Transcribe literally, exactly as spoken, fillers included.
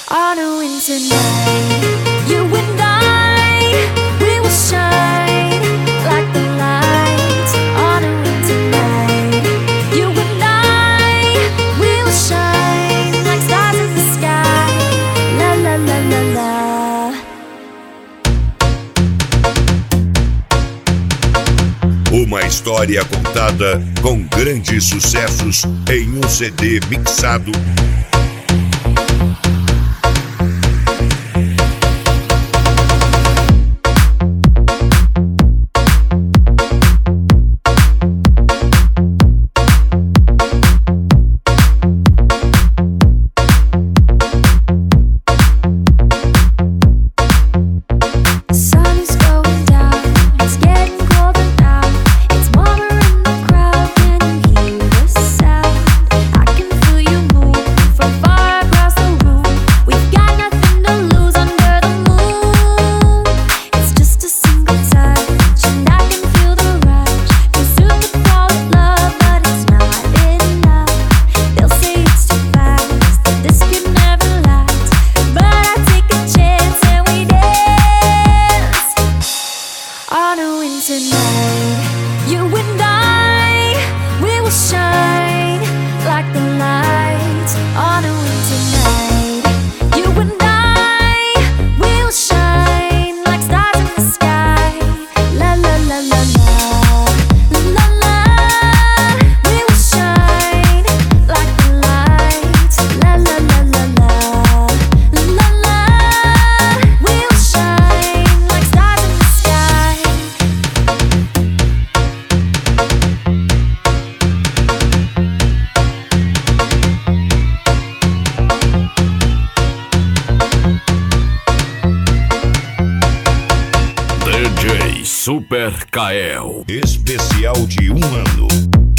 On a winter night, you and I, we will shine like the lights. On a winter night, you and I, we will shine like stars in the sky. La la la la la. Uma história contada com grandes sucessos em um C D mixado. On a winter night, you and I, we will shine like the lights. On a winter night, you and I, we will shine like stars in the sky. La la la la la, la la. We will shine like the lights. La la la la la, la la. We will shine like stars in the sky. D J Super Kael. Especial de um ano.